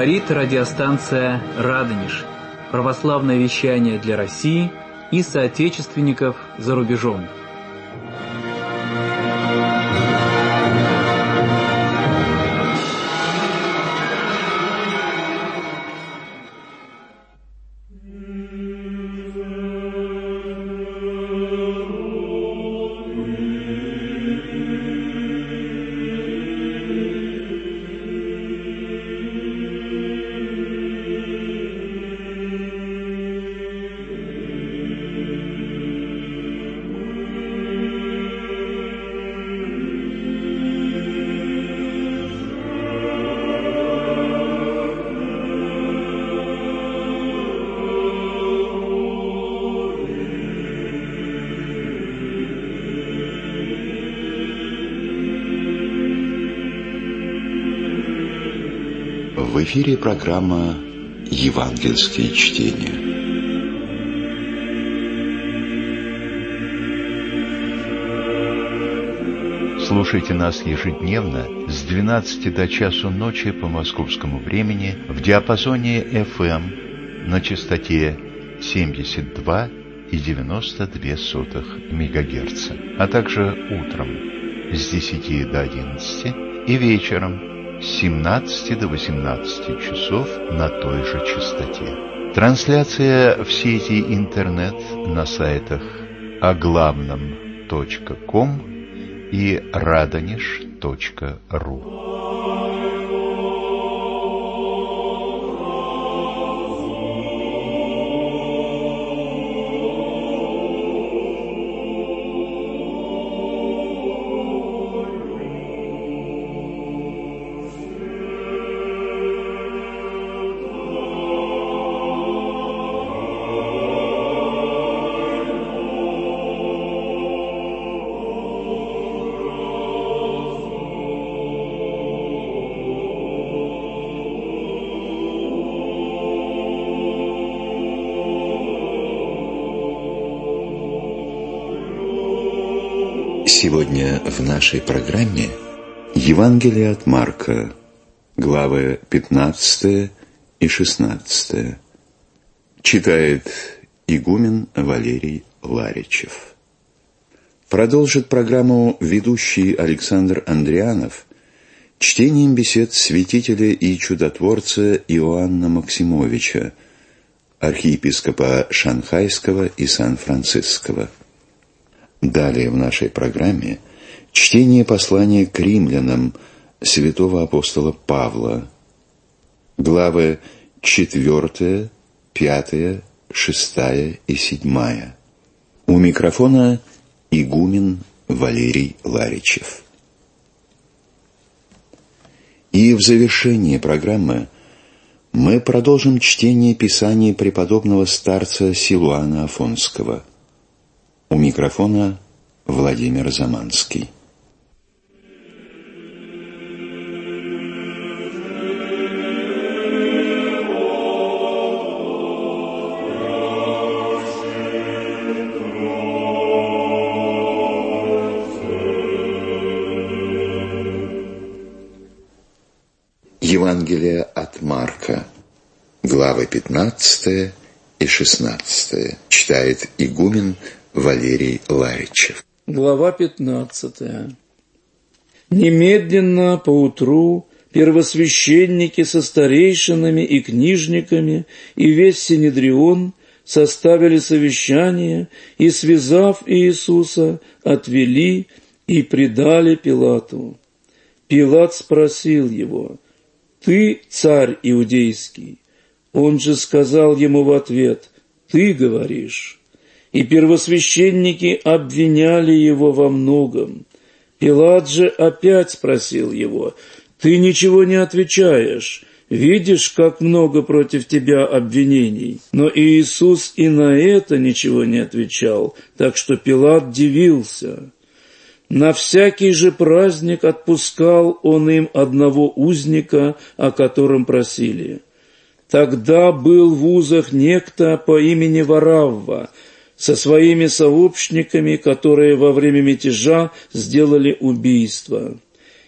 Говорит радиостанция «Радонеж». Православное вещание для России и соотечественников за рубежом. В эфире программа «Евангельские чтения». Слушайте нас ежедневно с 12 до часу ночи по московскому времени в диапазоне FM на частоте 72,92 МГц, а также утром с 10 до 11 и вечером с 17 до 18 часов на той же частоте. Трансляция в сети интернет на сайтах оглавном.ком и radonеж.ру. Сегодня в нашей программе Евангелие от Марка, главы 15 и 16. Читает игумен Валерий Ларичев. Продолжит программу ведущий Александр Андрианов чтением бесед святителя и чудотворца Иоанна Максимовича, архиепископа Шанхайского и Сан-Франциского. Далее в нашей программе чтение послания к римлянам святого апостола Павла, главы 4, 5, 6 и 7. У микрофона игумен Валерий Ларичев. И в завершении программы мы продолжим чтение Писания преподобного старца Силуана Афонского. У микрофона Владимир Заманский. Евангелие от Марка, главы 15 и 16. Читает игумен Валерий Ларичев. Глава 15. Немедленно поутру первосвященники со старейшинами и книжниками и весь Синедрион составили совещание и, связав Иисуса, отвели и предали Пилату. Пилат спросил его: «Ты царь иудейский?» Он же сказал ему в ответ: «Ты говоришь». И первосвященники обвиняли его во многом. Пилат же опять спросил его: «Ты ничего не отвечаешь? Видишь, как много против тебя обвинений?» Но Иисус и на это ничего не отвечал, так что Пилат дивился. На всякий же праздник отпускал он им одного узника, о котором просили. Тогда был в узах некто по имени Варавва, со своими сообщниками, которые во время мятежа сделали убийство.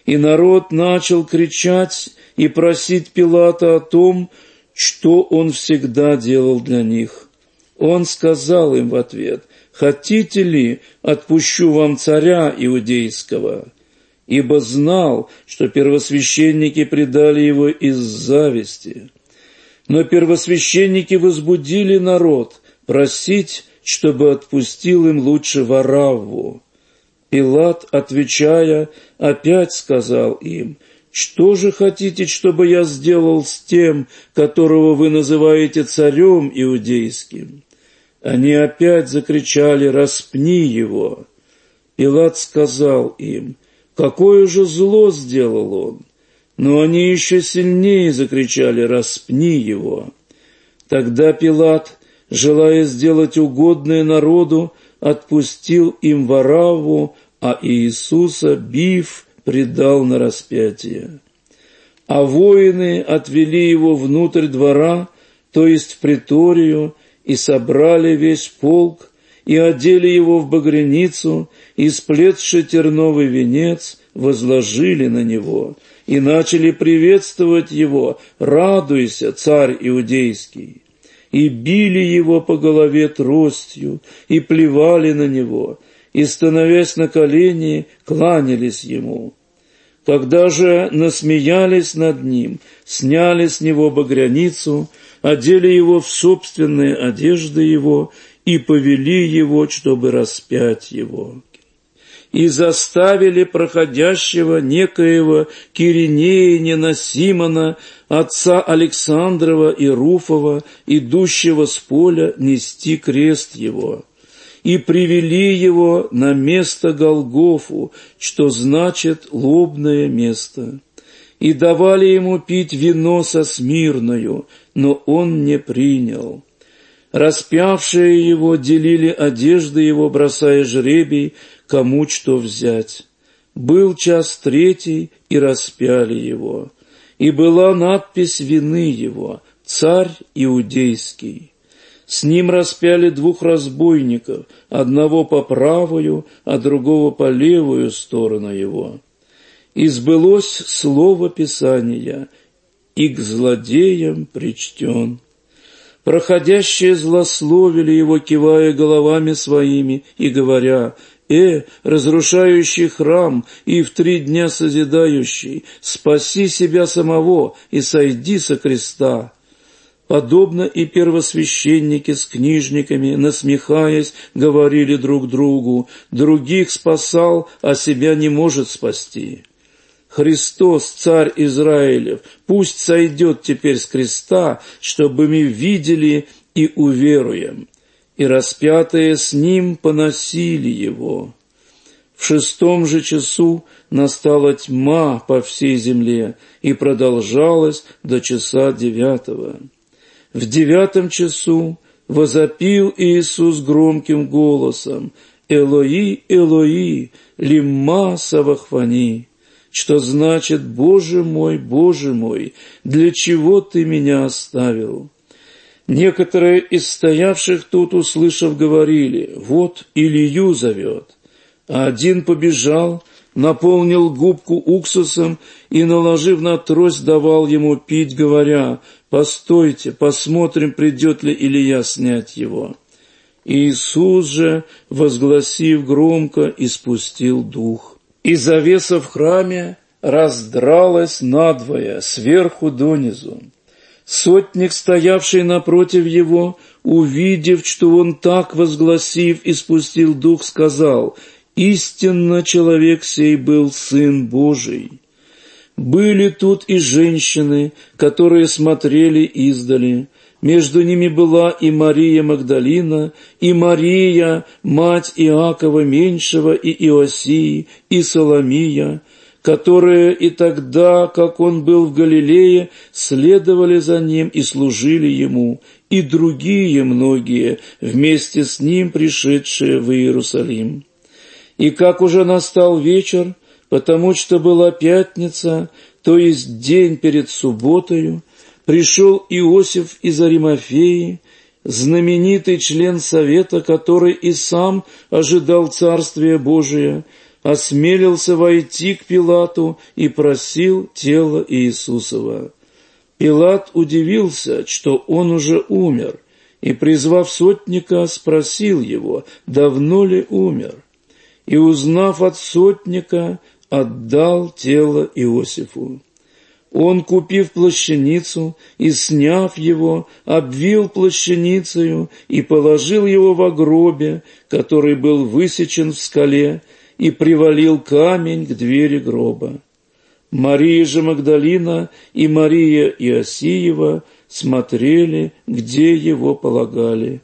И народ начал кричать и просить Пилата о том, что он всегда делал для них. Он сказал им в ответ: «Хотите ли, отпущу вам царя иудейского?» Ибо знал, что первосвященники предали его из зависти. Но первосвященники возбудили народ просить, чтобы отпустил им лучше Варавву. Пилат, отвечая, опять сказал им: «Что же хотите, чтобы я сделал с тем, которого вы называете царем иудейским?» Они опять закричали: «Распни его!» Пилат сказал им: «Какое же зло сделал он?» Но они еще сильнее закричали: «Распни его!» Тогда Пилат, желая сделать угодное народу, отпустил им Варавву, а Иисуса, бив, предал на распятие. А воины отвели его внутрь двора, то есть в приторию, и собрали весь полк, и одели его в багряницу, и, сплетши терновый венец, возложили на него, и начали приветствовать его: «Радуйся, царь иудейский!» И били его по голове тростью, и плевали на него, и, становясь на колени, кланялись ему. Когда же насмеялись над ним, сняли с него багряницу, одели его в собственные одежды его и повели его, чтобы распять его. И заставили проходящего некоего Киринеянина Симона, отца Александрова и Руфова, идущего с поля, нести крест его. И привели его на место Голгофу, что значит «лобное место». И давали ему пить вино со смирною, но он не принял. Распявшие его делили одежды его, бросая жребий, кому что взять. Был час третий, и распяли его. И была надпись вины его: «Царь иудейский». С ним распяли двух разбойников, одного по правую, а другого по левую сторону его. И сбылось слово Писания: «И к злодеям причтен». Проходящие злословили его, кивая головами своими и говоря: разрушающий храм и в 3 дня созидающий, спаси себя самого и сойди со креста». Подобно и первосвященники с книжниками, насмехаясь, говорили друг другу: «Других спасал, а себя не может спасти». Христос, царь Израилев, пусть сойдет теперь с креста, чтобы мы видели и уверуем. И распятые с ним поносили его. В 6 же часу настала тьма по всей земле и продолжалась до часа 9. В 9 часу возопил Иисус громким голосом: «Элои, Элои, лимма савахфани», что значит: Боже мой, для чего ты меня оставил?» Некоторые из стоявших тут, услышав, говорили: «Вот Илью зовет». А один побежал, наполнил губку уксусом и, наложив на трость, давал ему пить, говоря: «Постойте, посмотрим, придет ли Илия снять его». Иисус же, возгласив громко, испустил дух. И завеса в храме раздралась надвое, сверху донизу. Сотник, стоявший напротив его, увидев, что он так, возгласив, испустил дух, сказал: «Истинно человек сей был Сын Божий». Были тут и женщины, которые смотрели издали. Между ними была и Мария Магдалина, и Мария, мать Иакова Меньшего, и Иосии, и Соломия, которые и тогда, как он был в Галилее, следовали за ним и служили ему, и другие многие, вместе с ним пришедшие в Иерусалим. И как уже настал вечер, потому что была пятница, то есть день перед субботою, пришел Иосиф из Аримафеи, знаменитый член совета, который и сам ожидал Царствия Божия, осмелился войти к Пилату и просил тело Иисусова. Пилат удивился, что он уже умер, и, призвав сотника, спросил его, давно ли умер. И, узнав от сотника, отдал тело Иосифу. Он, купив плащаницу и сняв его, обвил плащаницею и положил его во гробе, который был высечен в скале, и привалил камень к двери гроба. Мария же Магдалина и Мария Иосиева смотрели, где его полагали.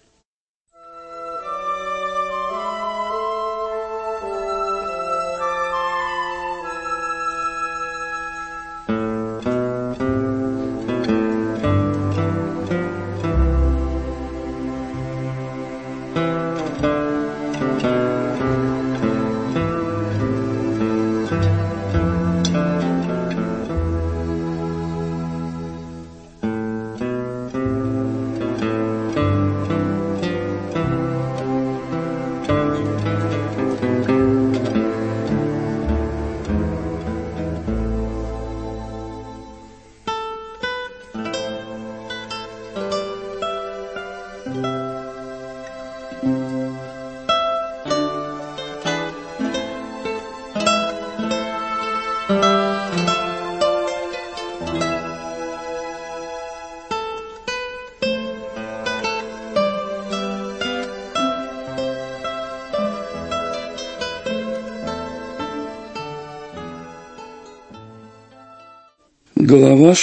Глава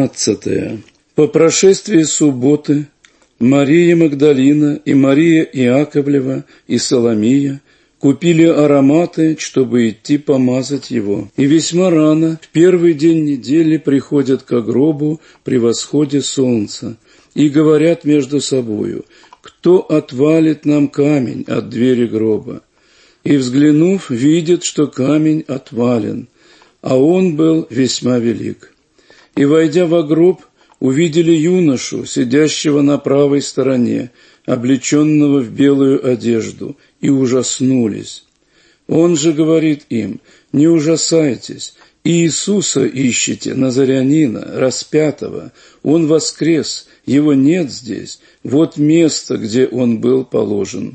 16. По прошествии субботы Мария Магдалина и Мария Иаковлева и Соломия купили ароматы, чтобы идти помазать его. И весьма рано, в первый день недели, приходят ко гробу при восходе солнца и говорят между собою: «Кто отвалит нам камень от двери гроба?» И, взглянув, видят, что камень отвален, а он был весьма велик. И, войдя во гроб, увидели юношу, сидящего на правой стороне, облеченного в белую одежду, и ужаснулись. Он же говорит им: «Не ужасайтесь, Иисуса ищете, Назарянина, распятого. Он воскрес, его нет здесь, вот место, где он был положен.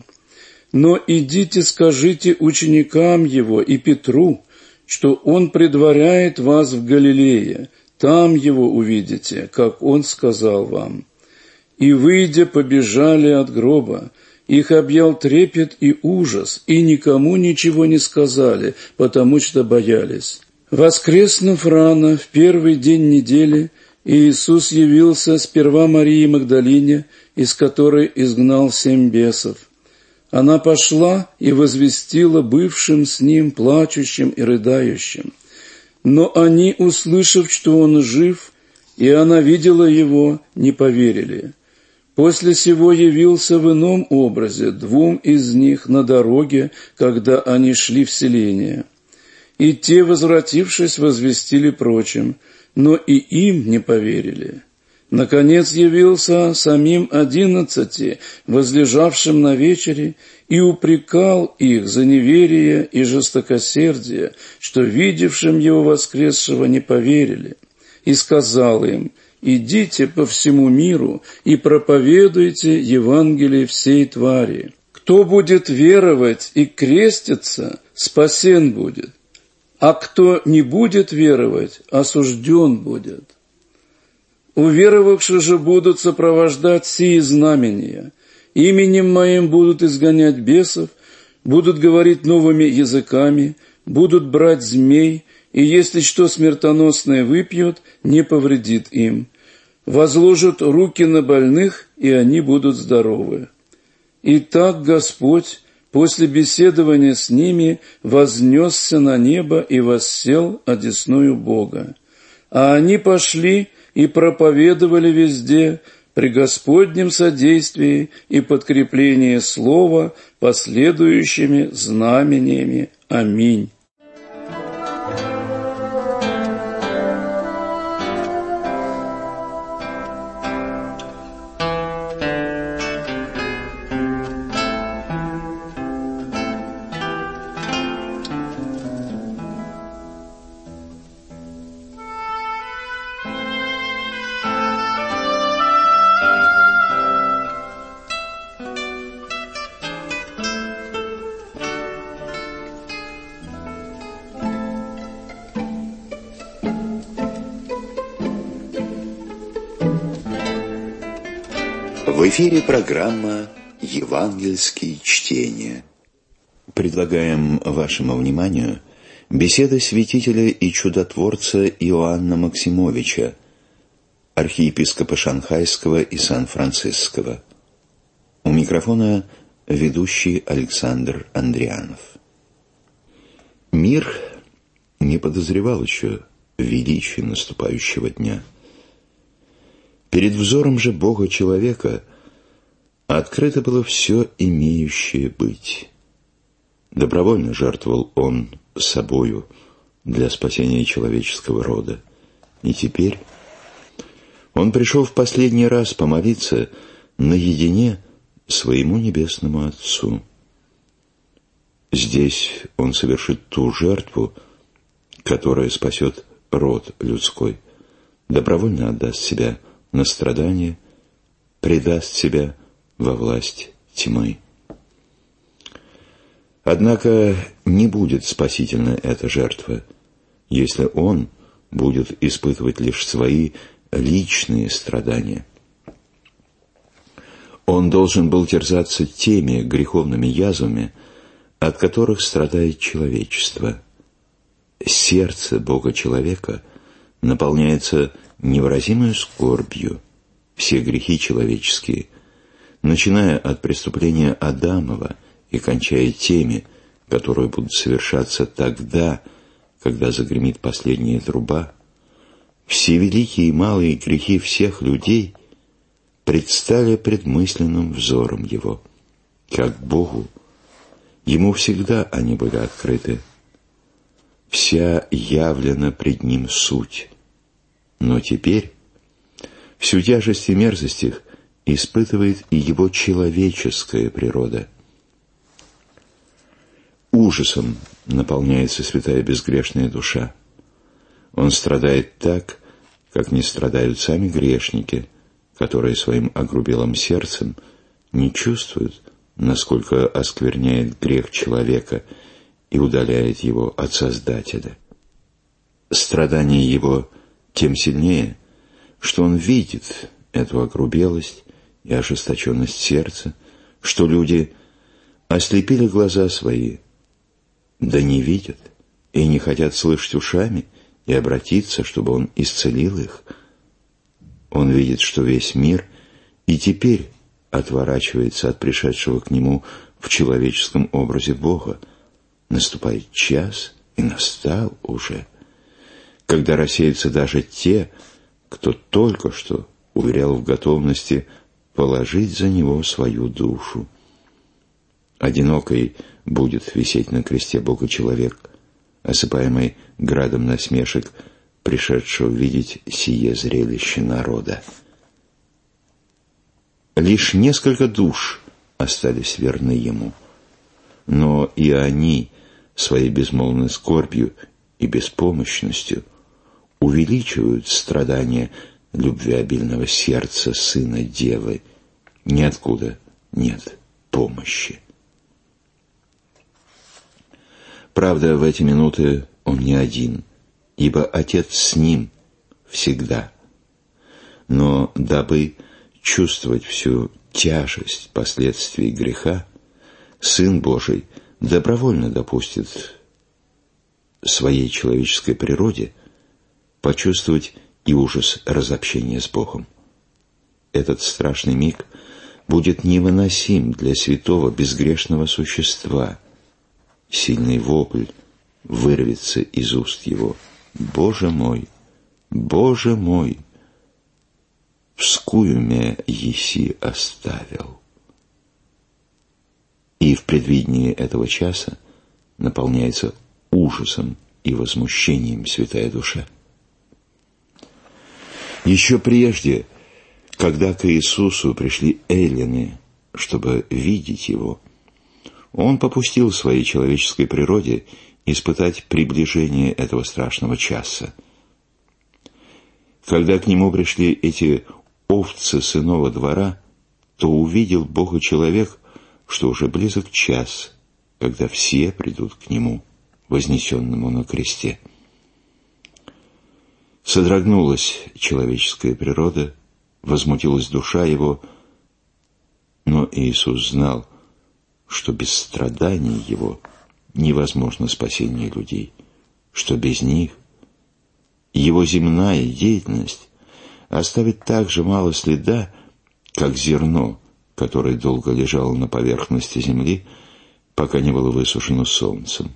Но идите, скажите ученикам его и Петру, что он предваряет вас в Галилее, там его увидите, как он сказал вам». И, выйдя, побежали от гроба. Их объял трепет и ужас, и никому ничего не сказали, потому что боялись. Воскреснув рано, в первый день недели, Иисус явился сперва Марии Магдалине, из которой изгнал 7 бесов. Она пошла и возвестила бывшим с ним плачущим и рыдающим. Но они, услышав, что он жив, и она видела его, не поверили. После сего явился в ином образе 2 из них на дороге, когда они шли в селение. И те, возвратившись, возвестили прочим, но и им не поверили. Наконец явился самим 11, возлежавшим на вечере, и упрекал их за неверие и жестокосердие, что видевшим его воскресшего не поверили, и сказал им: «Идите по всему миру и проповедуйте Евангелие всей твари. Кто будет веровать и креститься, спасен будет, а кто не будет веровать, осужден будет. Уверовавшие же будут сопровождать сии знамения. Именем моим будут изгонять бесов, будут говорить новыми языками, будут брать змей, и если что смертоносное выпьют, не повредит им. Возложат руки на больных, и они будут здоровы». Итак, Господь после беседования с ними вознесся на небо и воссел одесную Бога. А они пошли и проповедовали везде, при Господнем содействии и подкреплении слова последующими знамениями. Аминь. В эфире программа «Евангельские чтения». Предлагаем вашему вниманию беседы святителя и чудотворца Иоанна Максимовича, архиепископа Шанхайского и Сан-Франциского. У микрофона ведущий Александр Андрианов. Мир не подозревал еще величия наступающего дня. Перед взором же Бога-человека открыто было все имеющее быть. Добровольно жертвовал Он собою для спасения человеческого рода. И теперь Он пришел в последний раз помолиться наедине своему небесному Отцу. Здесь Он совершит ту жертву, которая спасет род людской, добровольно отдаст себя на страдание, предаст себя во власть тьмы. Однако не будет спасительна эта жертва, если Он будет испытывать лишь свои личные страдания. Он должен был терзаться теми греховными язвами, от которых страдает человечество. Сердце Бога-человека наполняется невыразимой скорбью. Все грехи человеческие, начиная от преступления Адамова и кончая теми, которые будут совершаться тогда, когда загремит последняя труба, все великие и малые грехи всех людей предстали пред мысленным взором Его. Как Богу, Ему всегда они были открыты. Вся явлена пред Ним суть. Но теперь всю тяжесть и мерзость их испытывает и Его человеческая природа. Ужасом наполняется святая безгрешная душа. Он страдает так, как не страдают сами грешники, которые своим огрубелым сердцем не чувствуют, насколько оскверняет грех человека и удаляет его от Создателя. Страдание его тем сильнее, что он видит эту огрубелость и ожесточенность сердца, что люди ослепили глаза свои, да не видят и не хотят слышать ушами и обратиться, чтобы Он исцелил их. Он видит, что весь мир и теперь отворачивается от пришедшего к Нему в человеческом образе Бога. Наступает час, и настал уже, когда рассеются даже те, кто только что уверял в готовности положить за Него свою душу. Одинокой будет висеть на кресте Бога-человек, осыпаемый градом насмешек, пришедшего видеть сие зрелище народа. Лишь несколько душ остались верны Ему, но и они своей безмолвной скорбью и беспомощностью увеличивают страдания любвеобильного сердца Сына Девы. Ниоткуда нет помощи. Правда, в эти минуты Он не один, ибо Отец с Ним всегда. Но дабы чувствовать всю тяжесть последствий греха, Сын Божий добровольно допустит своей человеческой природе почувствовать и ужас разобщения с Богом. Этот страшный миг будет невыносим для святого безгрешного существа. Сильный вопль вырвется из уст его: «Боже мой, вскую мя еси оставил». И в предвидении этого часа наполняется ужасом и возмущением святая душа. Еще прежде, когда к Иисусу пришли эллины, чтобы видеть Его, Он попустил своей человеческой природе испытать приближение этого страшного часа. Когда к Нему пришли эти овцы сынова двора, то увидел Бога-человек, что уже близок час, когда все придут к Нему, вознесенному на кресте. Содрогнулась человеческая природа, возмутилась душа Его, Но Иисус знал, что без страданий Его невозможно спасение людей, что без них Его земная деятельность оставит так же мало следа, как зерно, которое долго лежало на поверхности земли, пока не было высушено солнцем.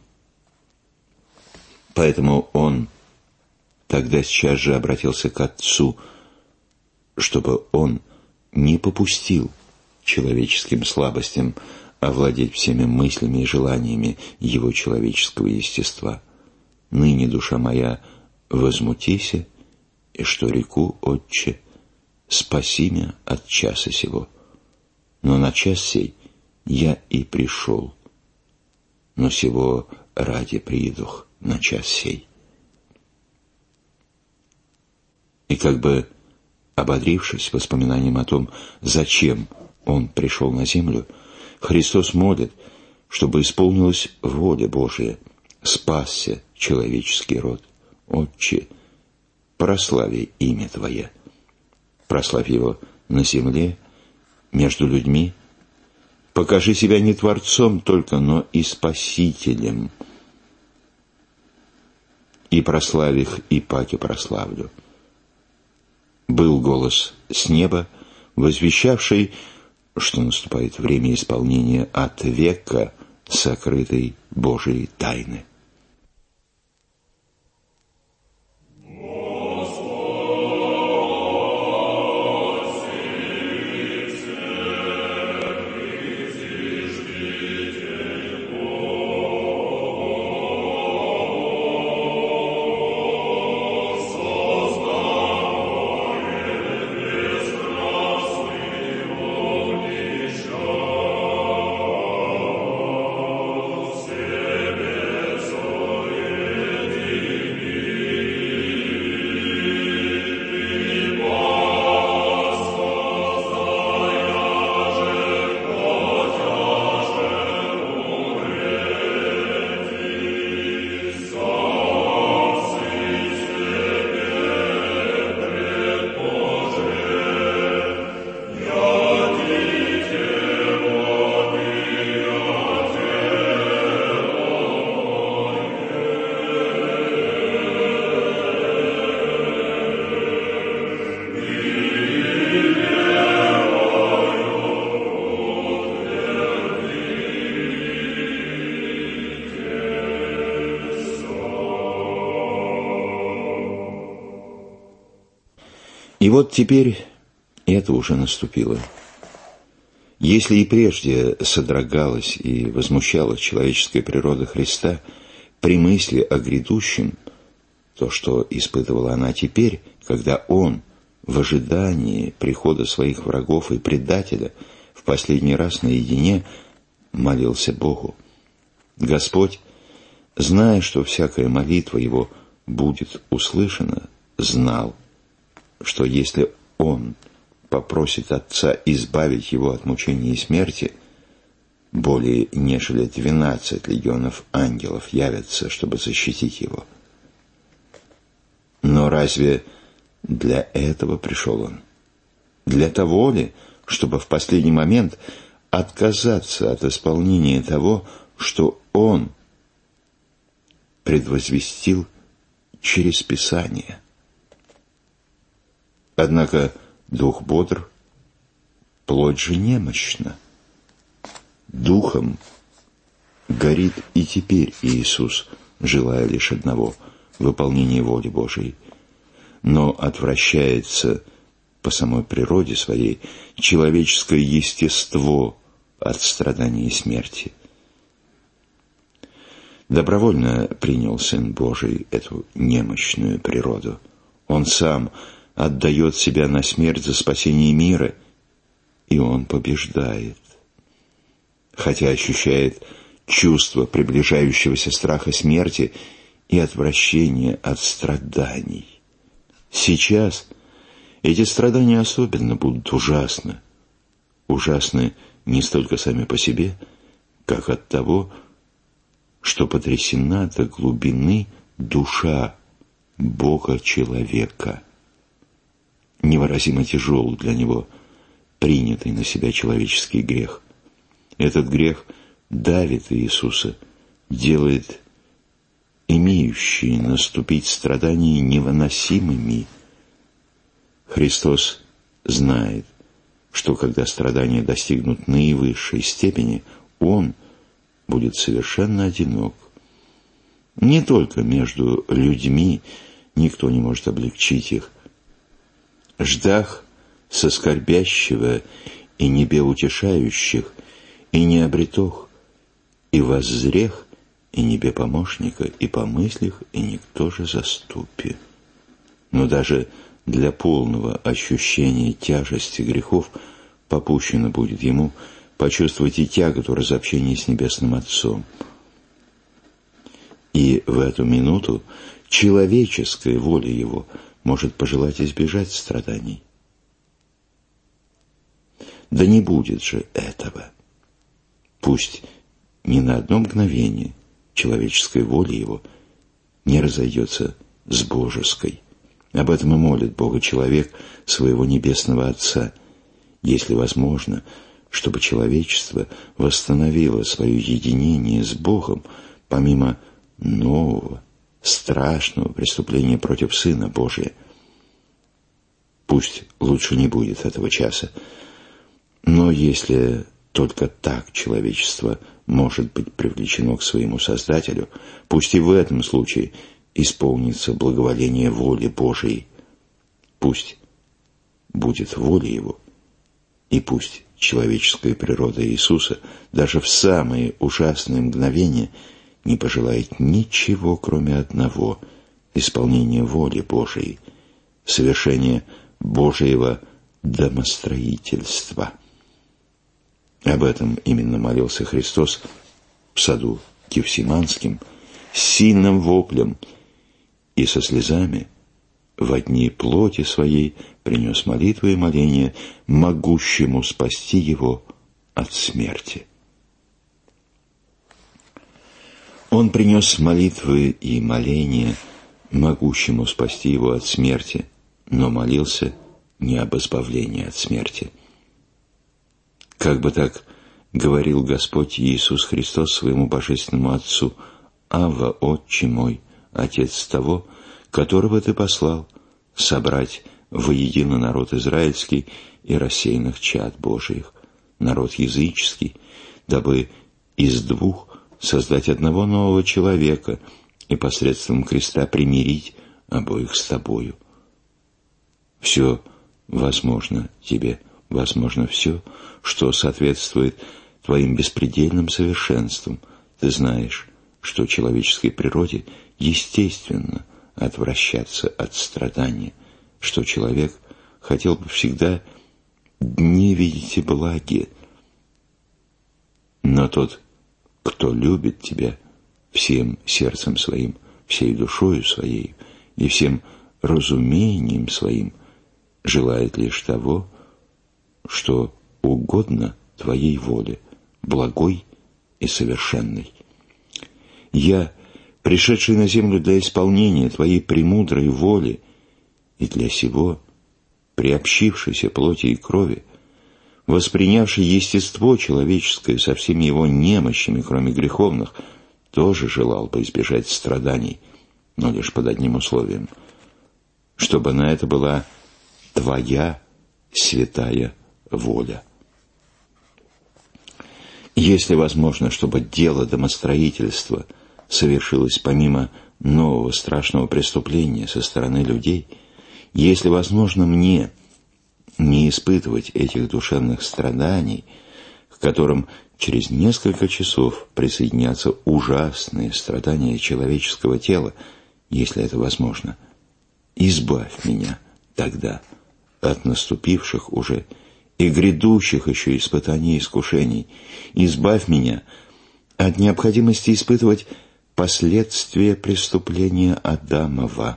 Поэтому Он тогда сейчас же обратился к Отцу, чтобы Он не попустил человеческим слабостям овладеть всеми мыслями и желаниями Его человеческого естества. Ныне, душа моя, возмутися, и что реку, Отче, спаси меня от часа сего. Но на час сей я и пришел, но сего ради приидух на час сей. И как бы ободрившись воспоминанием о том, зачем Он пришел на землю, Христос молит, чтобы исполнилась воля Божия, спасся человеческий род. Отче, прослави имя Твое. Прославь Его на земле, между людьми. Покажи себя не Творцом только, но и Спасителем. И прославь их, и паки прославлю. Был голос с неба, возвещавший, что наступает время исполнения от века сокрытой Божией тайны. И вот теперь это уже наступило. Если и прежде содрогалась и возмущалась человеческая природа Христа при мысли о грядущем, то, что испытывала она теперь, когда Он, в ожидании прихода своих врагов и предателя, в последний раз наедине молился Богу. Господь, зная, что всякая молитва Его будет услышана, знал, что если Он попросит Отца избавить Его от мучения и смерти, более нежели 12 легионов ангелов явятся, чтобы защитить Его. Но разве для этого пришел Он? Для того ли, чтобы в последний момент отказаться от исполнения того, что Он предвозвестил через Писание? Однако дух бодр, плоть же немощна. Духом горит и теперь Иисус, желая лишь одного — выполнения воли Божией, но отвращается по самой природе своей человеческое естество от страданий и смерти. Добровольно принял Сын Божий эту немощную природу. Он сам отдает себя на смерть за спасение мира, и Он побеждает. Хотя ощущает чувство приближающегося страха смерти и отвращения от страданий. Сейчас эти страдания особенно будут ужасны. Ужасны не столько сами по себе, как от того, что потрясена до глубины душа Бога-человека. Невыразимо тяжел для него принятый на себя человеческий грех. Этот грех давит Иисуса, делает имеющие наступить страдания невыносимыми. Христос знает, что когда страдания достигнут наивысшей степени, Он будет совершенно одинок. Не только между людьми никто не может облегчить их. Ждах со скорбящего и небе утешающих, и не обретох, и воззрех, и небе помощника, и помыслих, и никто же заступи. Но даже для полного ощущения тяжести грехов попущено будет ему почувствовать и тяготу разобщения с Небесным Отцом. И в эту минуту человеческая воля его может пожелать избежать страданий. Да не будет же этого. Пусть ни на одно мгновение человеческая воля его не разойдется с божеской. Об этом и молит Бога человек своего Небесного Отца, если возможно, чтобы человечество восстановило свое единение с Богом помимо нового, страшного преступления против Сына Божия. Пусть лучше не будет этого часа, но если только так человечество может быть привлечено к своему Создателю, пусть и в этом случае исполнится благоволение воли Божией. Пусть будет воля Его, и пусть человеческая природа Иисуса даже в самые ужасные мгновения не пожелает ничего, кроме одного – исполнения воли Божией, совершения Божьего домостроительства. Об этом именно молился Христос в саду Гефсиманским с сильным воплем и со слезами во дни плоти своей принес молитвы и моления могущему спасти его от смерти. Он принес молитвы и моления могущему спасти его от смерти, но молился не об избавлении от смерти. Как бы так говорил Господь Иисус Христос своему Божественному Отцу: «Авва, Отче мой, Отец того, которого Ты послал, собрать воедино народ израильский и рассеянных чад Божиих, народ языческий, дабы из двух создать одного нового человека и посредством креста примирить обоих с Тобою. Все возможно Тебе, возможно все, что соответствует Твоим беспредельным совершенствам. Ты знаешь, что человеческой природе естественно отвращаться от страдания, что человек хотел бы всегда не видеть и благи. Но тот, кто любит Тебя всем сердцем своим, всей душою своей и всем разумением своим, желает лишь того, что угодно Твоей воле, благой и совершенной. Я, пришедший на землю для исполнения Твоей премудрой воли и для сего, приобщившийся плоти и крови, воспринявший естество человеческое со всеми его немощами, кроме греховных, тоже желал бы избежать страданий, но лишь под одним условием: чтобы на это была Твоя святая воля. Если возможно, чтобы дело домостроительства совершилось помимо нового страшного преступления со стороны людей, если возможно мне не испытывать этих душевных страданий, к которым через несколько часов присоединятся ужасные страдания человеческого тела, если это возможно, избавь меня тогда от наступивших уже и грядущих еще испытаний и искушений. Избавь меня от необходимости испытывать последствия преступления Адамова.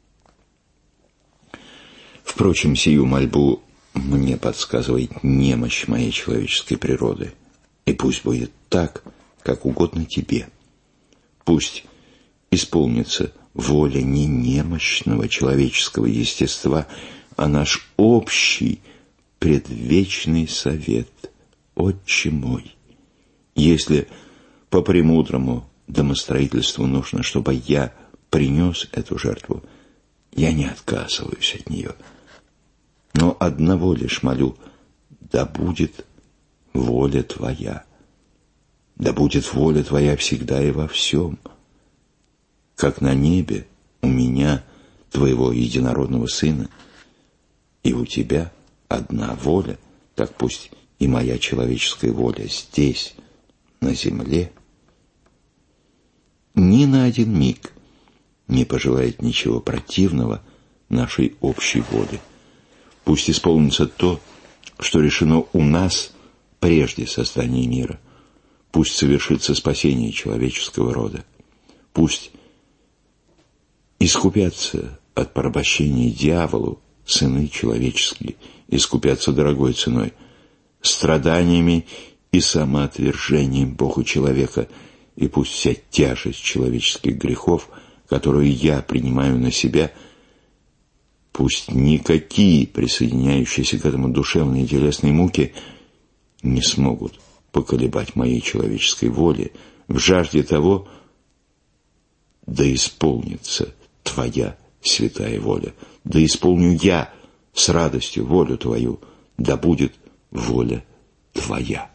Впрочем, сию мольбу мне подсказывает немощь моей человеческой природы. И пусть будет так, как угодно Тебе. Пусть исполнится воля не немощного человеческого естества, а наш общий предвечный совет, Отче мой. Если по премудрому домостроительству нужно, чтобы я принес эту жертву, я не отказываюсь от нее. Но одного лишь молю: да будет воля Твоя. Да будет воля Твоя всегда и во всем. Как на небе у меня, Твоего единородного Сына, и у Тебя одна воля, так пусть и моя человеческая воля здесь, на земле, ни на один миг не пожелает ничего противного нашей общей воле. Пусть исполнится то, что решено у нас прежде создания мира. Пусть совершится спасение человеческого рода. Пусть искупятся от порабощения дьяволу сыны человеческие, искупятся дорогой ценой, страданиями и самоотвержением Богу человека, и пусть вся тяжесть человеческих грехов, которую я принимаю на себя, пусть никакие присоединяющиеся к этому душевные и телесные муки не смогут поколебать моей человеческой воли в жажде того, да исполнится Твоя святая воля, да исполню я с радостью волю Твою, да будет воля Твоя.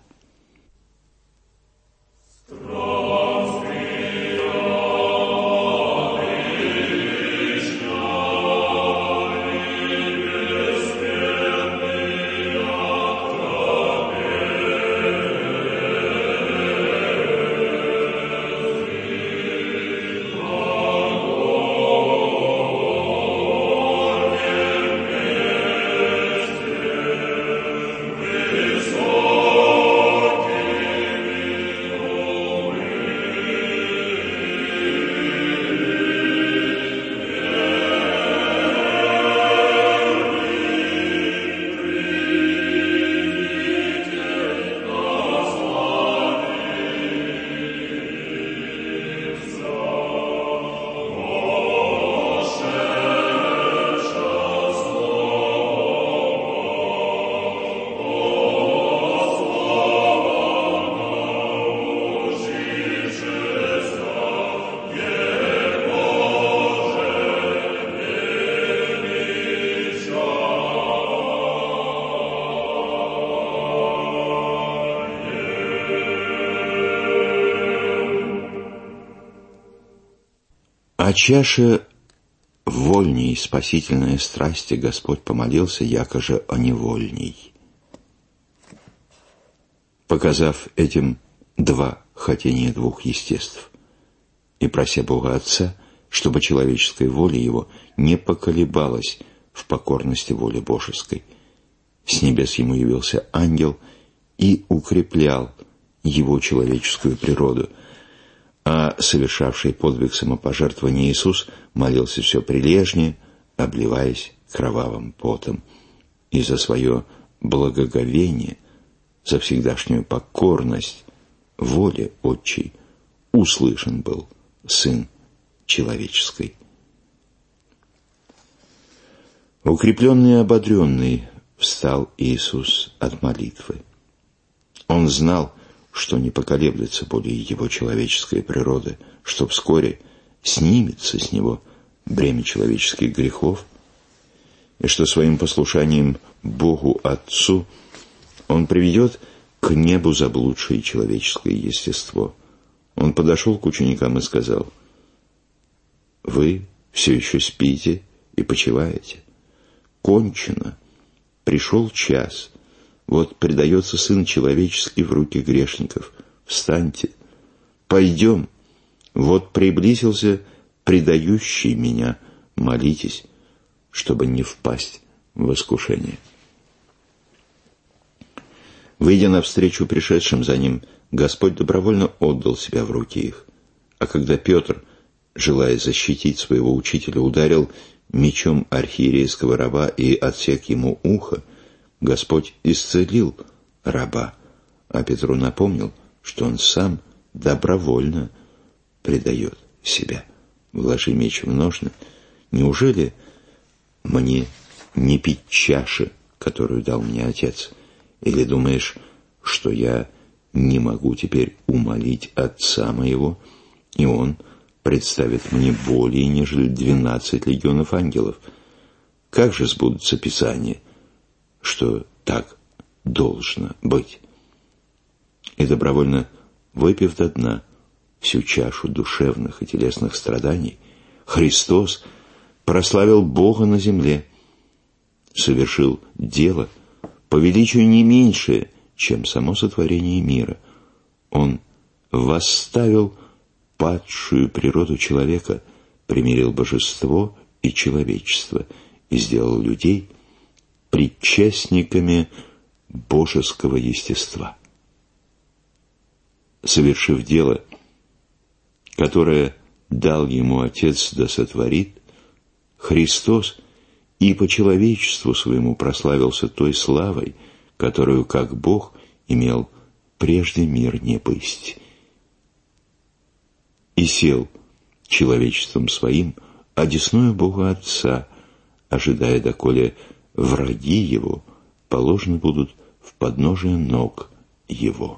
О чаше вольней спасительной страсти Господь помолился, якоже о невольней, показав этим два хотения двух естеств, и прося Бога Отца, чтобы человеческая воля Его не поколебалась в покорности воли Божеской. С небес Ему явился ангел и укреплял Его человеческую природу, а совершавший подвиг самопожертвования Иисус молился все прилежнее, обливаясь кровавым потом. И за свое благоговение, за всегдашнюю покорность воле Отчей услышан был Сын человеческий. Укрепленный и ободренный встал Иисус от молитвы. Он знал, что не поколеблется более его человеческая природа, что вскоре снимется с него бремя человеческих грехов, и что своим послушанием Богу Отцу он приведет к небу заблудшее человеческое естество. Он подошел к ученикам и сказал: «Вы все еще спите и почиваете? Кончено. Пришел час. Вот предается Сын Человеческий в руки грешников. Встаньте, пойдем. Вот приблизился предающий меня. Молитесь, чтобы не впасть в искушение». Выйдя навстречу пришедшим за ним, Господь добровольно отдал себя в руки их. А когда Петр, желая защитить своего учителя, ударил мечом архиерейского раба и отсек ему ухо, Господь исцелил раба, а Петру напомнил, что он сам добровольно предает себя. Вложи меч в ножны. Неужели мне не пить чаши, которую дал мне Отец? Или думаешь, что я не могу теперь умолить Отца моего, и Он представит мне более, нежели 12 легионов ангелов? Как же сбудутся Писания, что так должно быть?» И добровольно выпив до дна всю чашу душевных и телесных страданий, Христос прославил Бога на земле, совершил дело по величию не меньшее, чем само сотворение мира. Он восставил падшую природу человека, примирил божество и человечество и сделал людей причастниками божеского естества. Совершив дело, которое дал ему Отец да сотворит, Христос и по человечеству своему прославился той славой, которую, как Бог, имел прежде мир не бысть. И сел человечеством своим одесную Бога Отца, ожидая, доколе враги его положены будут в подножие ног его.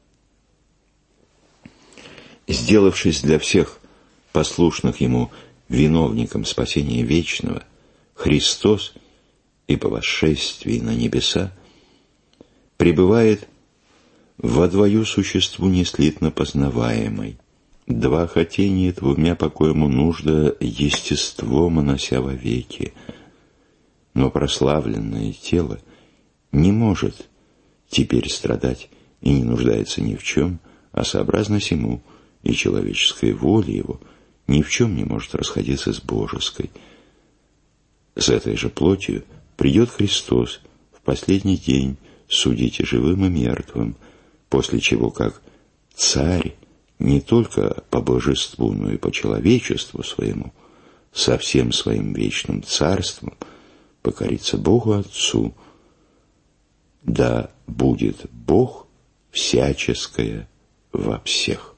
Сделавшись для всех послушных ему виновником спасения вечного, Христос и по восшествии на небеса пребывает во двою существу неслитно познаваемой. Два хотения двумя покоему нужда естеством онося вовеки. Но прославленное тело не может теперь страдать и не нуждается ни в чем, а сообразно сему и человеческой воле его ни в чем не может расходиться с божеской. С этой же плотью придет Христос в последний день судить и живым, и мертвым, после чего, как царь, не только по божеству, но и по человечеству своему, со всем своим вечным царством, покорится Богу Отцу. Да будет Бог всяческое во всех.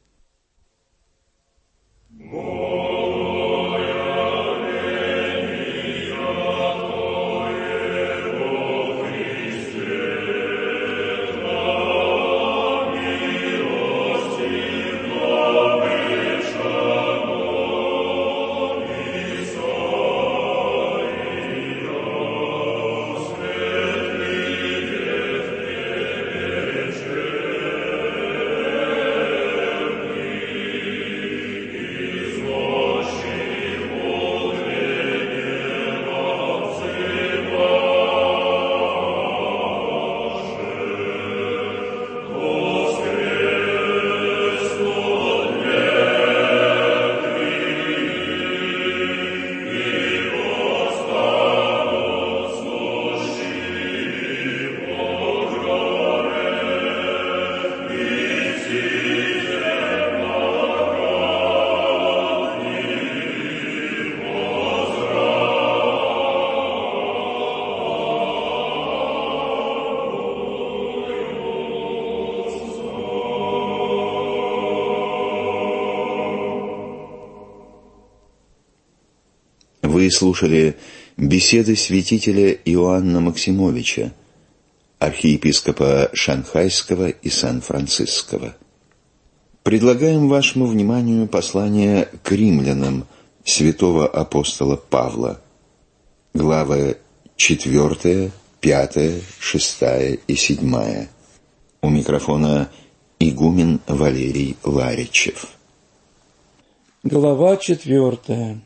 Вы слушали беседы святителя Иоанна Максимовича, архиепископа Шанхайского и Сан-Франциского. Предлагаем вашему вниманию послание к римлянам святого апостола Павла, главы 4, 5, 6 и 7. У микрофона игумен Валерий Ларичев. Глава 4.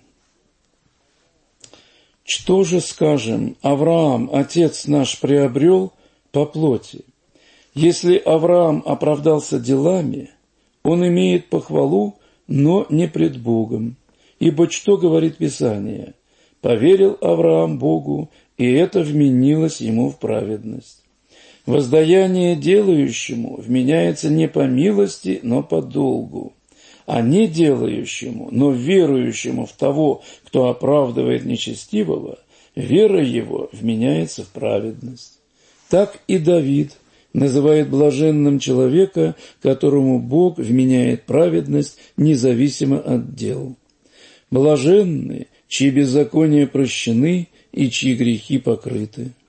Что же скажем, Авраам, отец наш, приобрел по плоти? Если Авраам оправдался делами, он имеет похвалу, но не пред Богом. Ибо что говорит Писание? Поверил Авраам Богу, и это вменилось ему в праведность. Воздаяние делающему вменяется не по милости, но по долгу. А не делающему, но верующему в того, кто оправдывает нечестивого, вера его вменяется в праведность. Так и Давид называет блаженным человека, которому Бог вменяет праведность независимо от дел. Блаженны, чьи беззакония прощены и чьи грехи покрыты.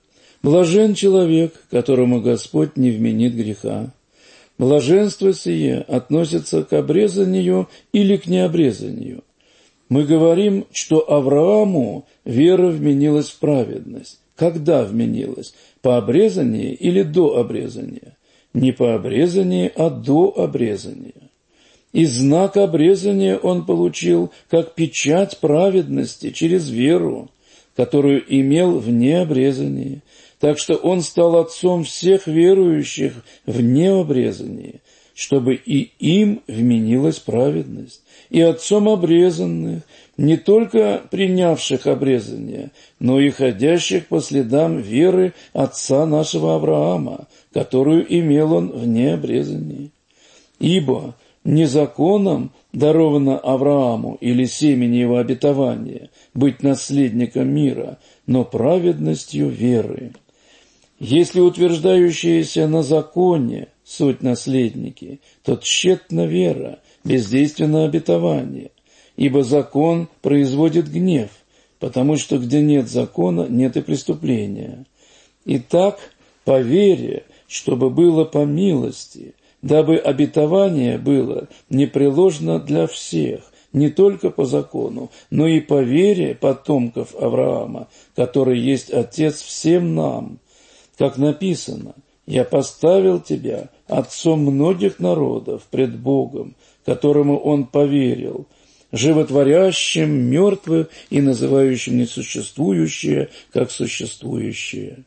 Блажен человек, которому Господь не вменит греха. Блаженство сие относится к обрезанию или к необрезанию. Мы говорим, что Аврааму вера вменилась в праведность. Когда вменилась? По обрезании или до обрезания? Не по обрезании, а до обрезания. И знак обрезания он получил как печать праведности через веру, которую имел вне обрезания. Так что он стал отцом всех верующих вне обрезания, чтобы и им вменилась праведность, и отцом обрезанных, не только принявших обрезание, но и ходящих по следам веры отца нашего Авраама, которую имел он вне обрезания. Ибо не законом даровано Аврааму или семени его обетования быть наследником мира, но праведностью веры. Если утверждающиеся на законе суть наследники, то тщетна вера, бездейственно обетование, ибо закон производит гнев, потому что где нет закона, нет и преступления. Итак, по вере, чтобы было по милости, дабы обетование было непреложно для всех, не только по закону, но и по вере потомков Авраама, который есть Отец всем нам. Как написано: «Я поставил тебя отцом многих народов пред Богом, которому он поверил, животворящим мертвых и называющим несуществующее, как существующее».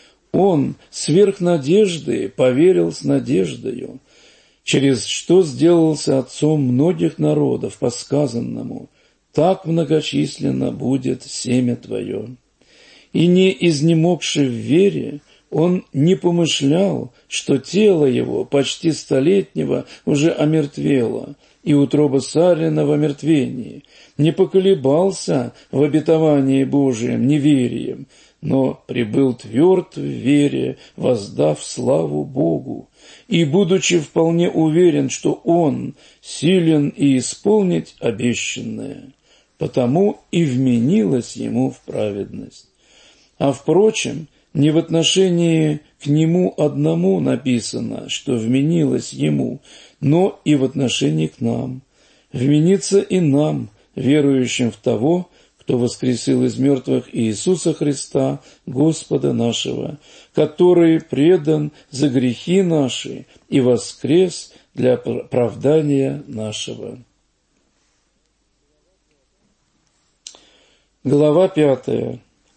Он сверх надежды поверил с надеждою, через что сделался отцом многих народов по сказанному: «Так многочисленно будет семя твое». И не изнемогши в вере, он не помышлял, что тело его, почти столетнего, уже омертвело, и утроба Сарина в омертвении, не поколебался в обетовании Божием неверием, но пребыл тверд в вере, воздав славу Богу, и, будучи вполне уверен, что он силен и исполнить обещанное, потому и вменилось ему в праведность. А впрочем, не в отношении к нему одному написано, что вменилось ему, но и в отношении к нам. Вменится и нам, верующим в того, кто воскресил из мертвых Иисуса Христа, Господа нашего, который предан за грехи наши и воскрес для оправдания нашего. Глава 5.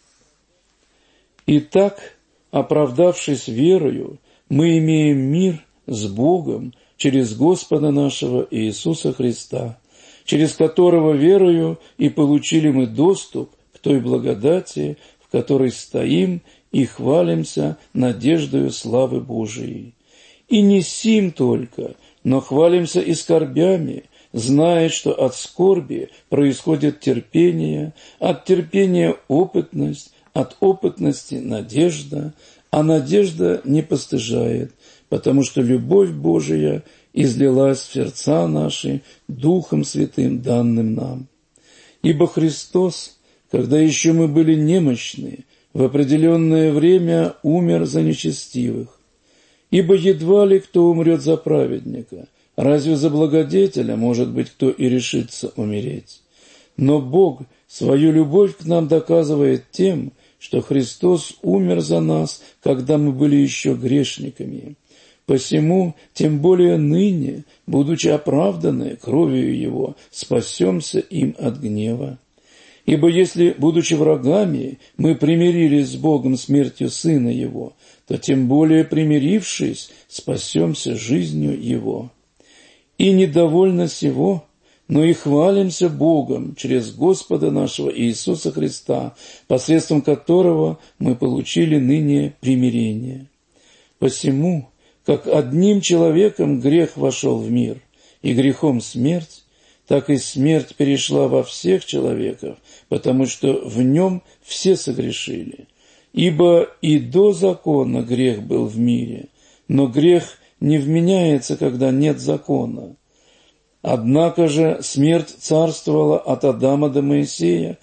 Итак, оправдавшись верою, мы имеем мир с Богом через Господа нашего Иисуса Христа, через которого верою и получили мы доступ к той благодати, в которой стоим и хвалимся надеждою славы Божией. И не сим только, но хвалимся и скорбями, зная, что от скорби происходит терпение, от терпения опытность, от опытности надежда, а надежда не постыжает, потому что любовь Божия излилась в сердца наши Духом Святым, данным нам. Ибо Христос, когда еще мы были немощны, в определенное время умер за нечестивых. Ибо едва ли кто умрет за праведника, разве за благодетеля, может быть, кто и решится умереть. Но Бог свою любовь к нам доказывает тем, что Христос умер за нас, когда мы были еще грешниками. Посему, тем более ныне, будучи оправданы кровью Его, спасемся им от гнева. Ибо если, будучи врагами, мы примирились с Богом смертью Сына Его, то тем более примирившись, спасемся жизнью Его. И недовольно сего, но и хвалимся Богом через Господа нашего Иисуса Христа, посредством которого мы получили ныне примирение. Посему, как одним человеком грех вошел в мир, и грехом смерть, так и смерть перешла во всех человеков, потому что в нем все согрешили. Ибо и до закона грех был в мире, но грех не вменяется, когда нет закона. Однако же смерть царствовала от Адама до Моисея,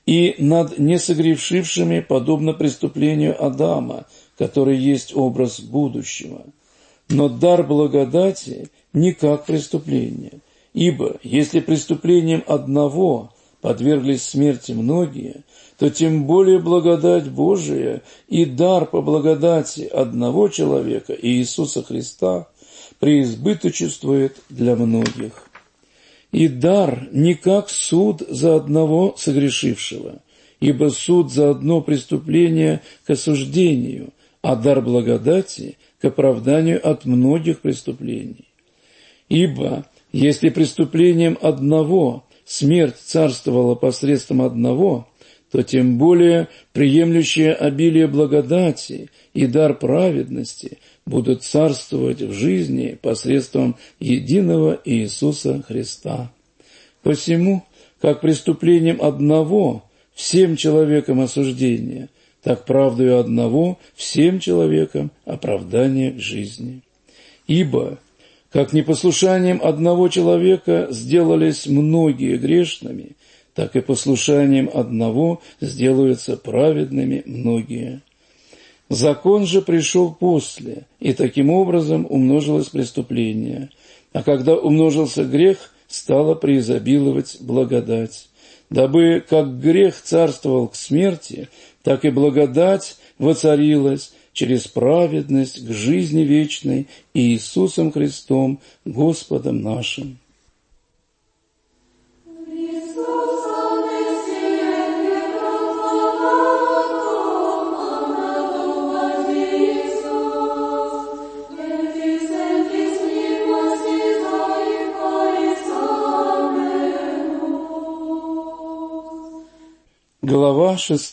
и над несогрешившими, подобно преступлению Адама, который есть образ будущего. Но дар благодати не как преступление, ибо если преступлением одного подверглись смерти многие, то тем более благодать Божия и дар по благодати одного человека, Иисуса Христа, преизбыточествует для многих. И дар не как суд за одного согрешившего, ибо суд за одно преступление к осуждению, а дар благодати к оправданию от многих преступлений. Ибо если преступлением одного смерть царствовала посредством одного, то тем более приемлющее обилие благодати и дар праведности будут царствовать в жизни посредством единого Иисуса Христа. Посему, как преступлением одного всем человекам осуждение, так правдою одного всем человекам оправдание к жизни. Ибо, как непослушанием одного человека сделались многие грешными, так и послушанием одного сделаются праведными многие. Закон же пришел после, и таким образом умножилось преступление. А когда умножился грех, стала преизобиловать благодать. Дабы как грех царствовал к смерти, так и благодать воцарилась через праведность к жизни вечной Иисусом Христом, Господом нашим. Глава 6.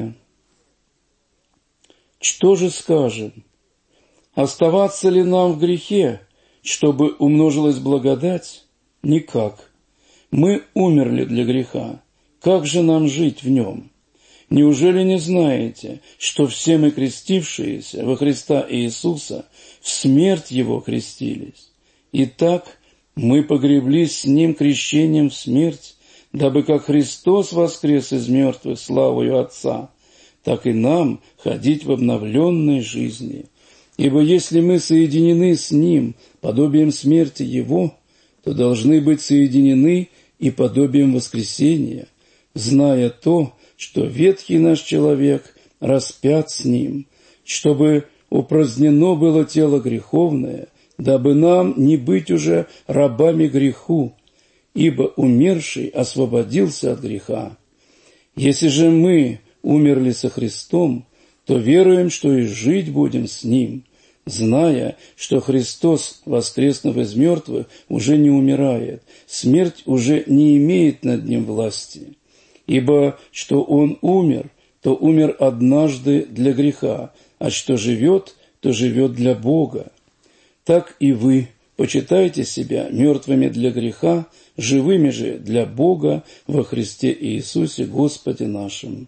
Что же скажем? Оставаться ли нам в грехе, чтобы умножилась благодать? Никак. Мы умерли для греха. Как же нам жить в нем? Неужели не знаете, что все мы, крестившиеся во Христа Иисуса, в смерть Его крестились? Итак, мы погреблись с Ним крещением в смерть, дабы как Христос воскрес из мертвых славою Отца, так и нам ходить в обновленной жизни. Ибо если мы соединены с Ним подобием смерти Его, то должны быть соединены и подобием воскресения, зная то, что ветхий наш человек распят с Ним, чтобы упразднено было тело греховное, дабы нам не быть уже рабами греху, ибо умерший освободился от греха. Если же мы умерли со Христом, то веруем, что и жить будем с Ним, зная, что Христос, воскреснув из мертвых, уже не умирает, смерть уже не имеет над Ним власти. Ибо что Он умер, то умер однажды для греха, а что живет, то живет для Бога. Так и вы почитайте себя мертвыми для греха, живыми же для Бога во Христе Иисусе Господе нашим.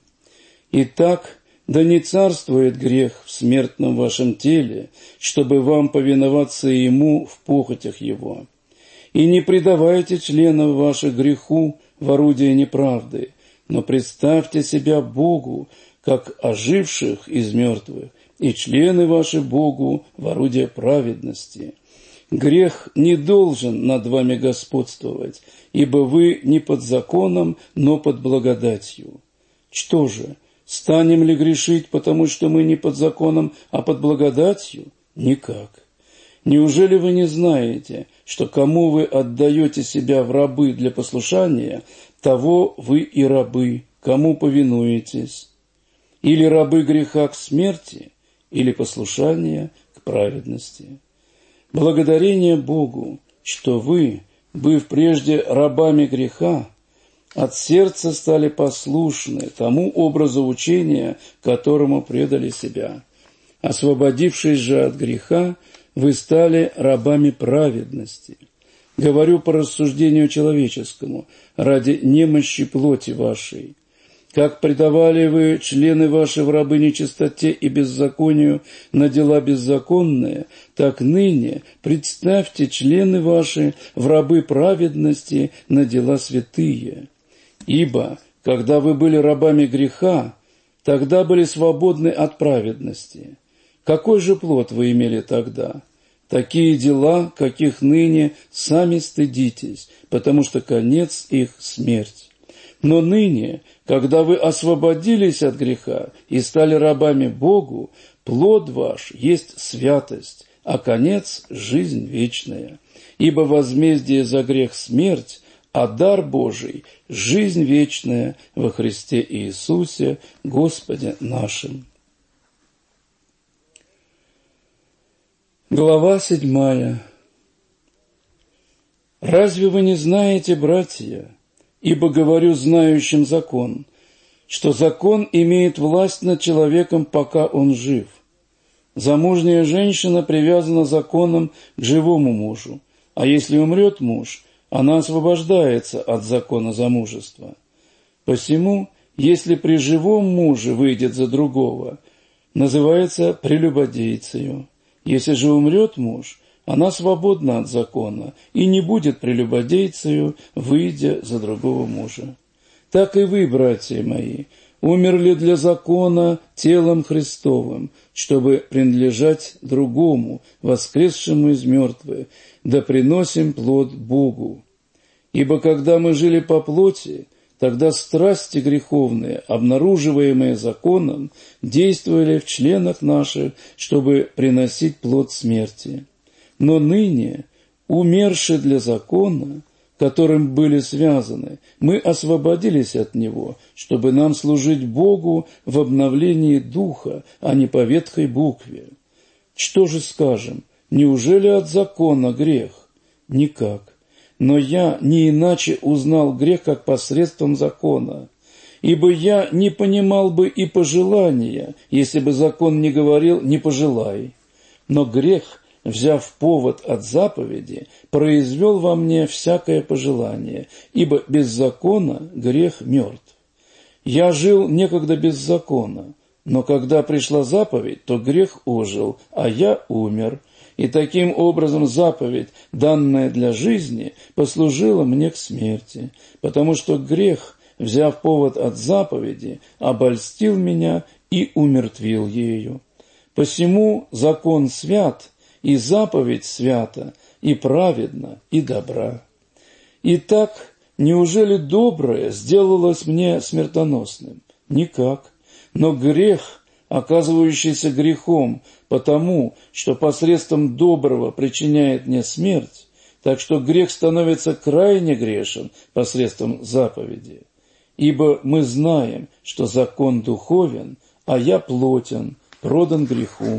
Итак, да не царствует грех в смертном вашем теле, чтобы вам повиноваться Ему в похотях Его. И не предавайте членов ваших греху в орудие неправды, но представьте себя Богу, как оживших из мертвых, и члены ваши Богу в орудие праведности. Грех не должен над вами господствовать, ибо вы не под законом, но под благодатью. Что же, станем ли грешить, потому что мы не под законом, а под благодатью? Никак. Неужели вы не знаете, что кому вы отдаете себя в рабы для послушания, того вы и рабы, кому повинуетесь? Или рабы греха к смерти, или послушания к праведности? Благодарение Богу, что вы, быв прежде рабами греха, от сердца стали послушны тому образу учения, которому предали себя. Освободившись же от греха, вы стали рабами праведности. Говорю по рассуждению человеческому, ради немощи плоти вашей. Как предавали вы члены ваши в рабы нечистоте и беззаконию на дела беззаконные, так ныне представьте члены ваши в рабы праведности на дела святые. Ибо, Когда вы были рабами греха, тогда были свободны от праведности. Какой же плод вы имели тогда? Такие дела, каких ныне сами стыдитесь, потому что конец их – смерть. Но ныне, когда вы освободились от греха и стали рабами Богу, плод ваш есть святость, а конец – жизнь вечная. Ибо возмездие за грех – смерть, а дар Божий – жизнь вечная во Христе Иисусе, Господе нашим. Глава 7. «Разве вы не знаете, братья, ибо говорю знающим закон, что закон имеет власть над человеком, пока он жив? Замужняя женщина привязана законом к живому мужу, а если умрет муж, она освобождается от закона замужества. Посему, если при живом муже выйдет за другого, называется прелюбодейцею. Если же умрет муж, она свободна от закона и не будет прелюбодейцею, выйдя за другого мужа. Так и вы, братья мои, умерли для закона телом Христовым, чтобы принадлежать другому, воскресшему из мертвых, да приносим плод Богу. Ибо когда мы жили по плоти, тогда страсти греховные, обнаруживаемые законом, действовали в членах наших, чтобы приносить плод смерти. Но ныне, умерши для закона, которым были связаны, мы освободились от него, чтобы нам служить Богу в обновлении духа, а не по ветхой букве. Что же скажем? Неужели от закона грех? Никак. Но я не иначе узнал грех, как посредством закона. Ибо я не понимал бы и пожелания, если бы закон не говорил «не пожелай». Но грех, взяв повод от заповеди, произвел во мне всякое пожелание, ибо без закона грех мертв. Я жил некогда без закона, но когда пришла заповедь, то грех ожил, а я умер. И таким образом заповедь, данная для жизни, послужила мне к смерти, потому что грех, взяв повод от заповеди, обольстил меня и умертвил ею. Посему закон свят, и заповедь свята, и праведна, и добра. Итак, неужели доброе сделалось мне смертоносным? Никак. Но грех, оказывающийся грехом, потому что посредством доброго причиняет мне смерть, так что грех становится крайне грешен посредством заповеди. Ибо мы знаем, что закон духовен, а я плотен, продан греху.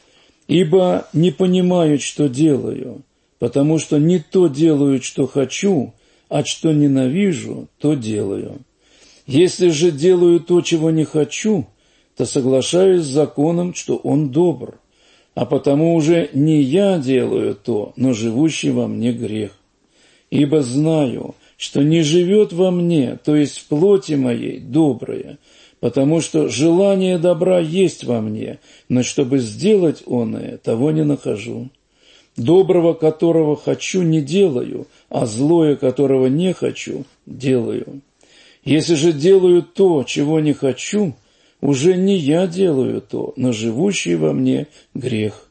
Ибо не понимают, что делаю, потому что не то делаю, что хочу, а что ненавижу, то делаю. Если же делаю то, чего не хочу, то соглашаюсь с законом, что он добр, а потому уже не я делаю то, но живущий во мне грех. Ибо знаю, что не живет во мне, то есть в плоти моей, доброе, потому что желание добра есть во мне, но чтобы сделать оное, того не нахожу. Доброго, которого хочу, не делаю, а злое, которого не хочу, делаю. Если же делаю то, чего не хочу, уже не я делаю то, но живущий во мне грех.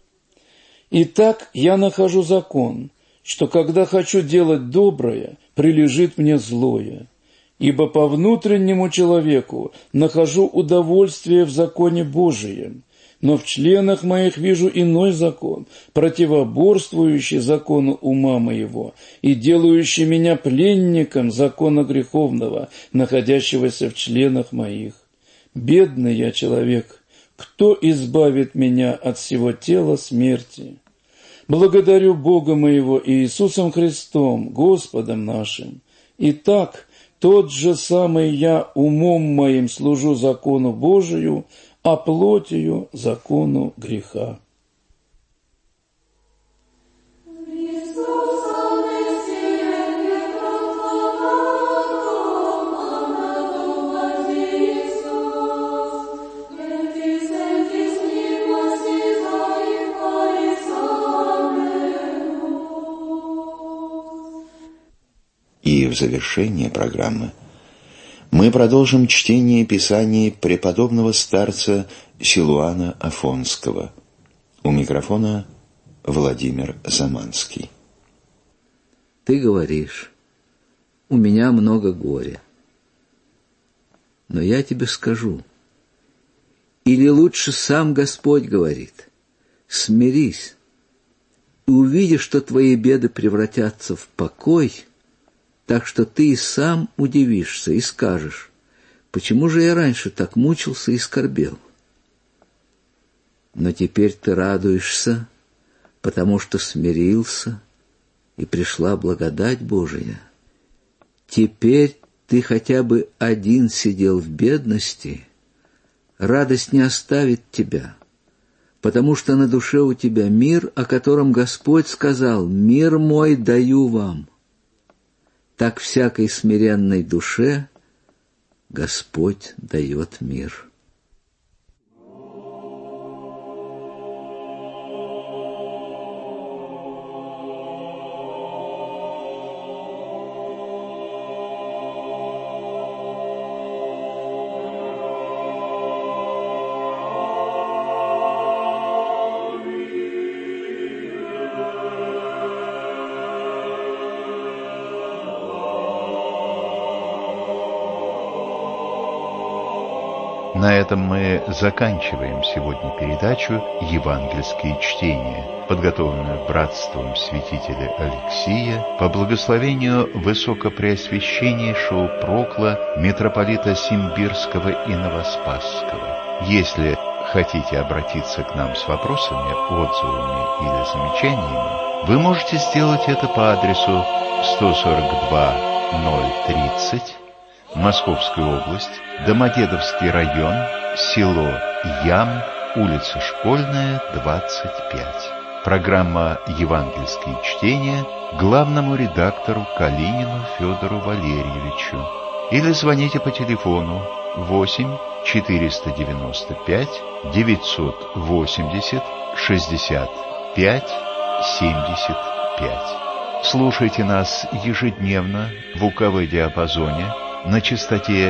Итак, я нахожу закон, что когда хочу делать доброе, прилежит мне злое. Ибо по внутреннему человеку нахожу удовольствие в законе Божием, но в членах моих вижу иной закон, противоборствующий закону ума моего и делающий меня пленником закона греховного, находящегося в членах моих. Бедный я человек, кто избавит меня от всего тела смерти? Благодарю Бога моего и Иисусом Христом, Господом нашим. Итак, тот же самый я умом моим служу закону Божию, а плотью закону греха. И в завершение программы Мы продолжим чтение Писаний преподобного старца Силуана Афонского. У микрофона Владимир Заманский. Ты говоришь, у меня много горя. Но я тебе скажу, или лучше сам Господь говорит, смирись и увидишь, что твои беды превратятся в покой, так что ты и сам удивишься и скажешь, почему же я раньше так мучился и скорбел? Но теперь ты радуешься, потому что смирился, и пришла благодать Божия. Теперь ты хотя бы один сидел в бедности, радость не оставит тебя, потому что на душе у тебя мир, о котором Господь сказал: «Мир мой даю вам». Так всякой смиренной душе Господь дает мир. На этом мы заканчиваем сегодня передачу «Евангельские чтения», подготовленную братством святителя Алексия по благословению высокопреосвященнейшего прокла митрополита Симбирского и Новоспасского. Если хотите обратиться к нам с вопросами, отзывами или замечаниями, вы можете сделать это по адресу 142-030, Московская область, Домодедовский район, село Ям, улица Школьная, 25. Программа «Евангельские чтения» главному редактору Калинину Федору Валерьевичу. Или звоните по телефону 8 495 980 65 75. Слушайте нас ежедневно в УКВ-диапазоне на частоте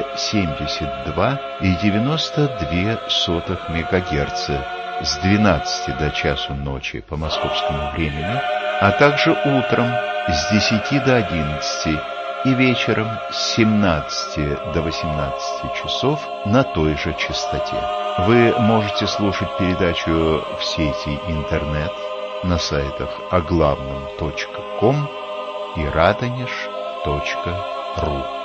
72,92 МГц с 12 до часу ночи по московскому времени, а также утром с 10 до 11 и вечером с 17 до 18 часов на той же частоте. Вы можете слушать передачу в сети интернет на сайтах оглавном.ком и радонеж.ру.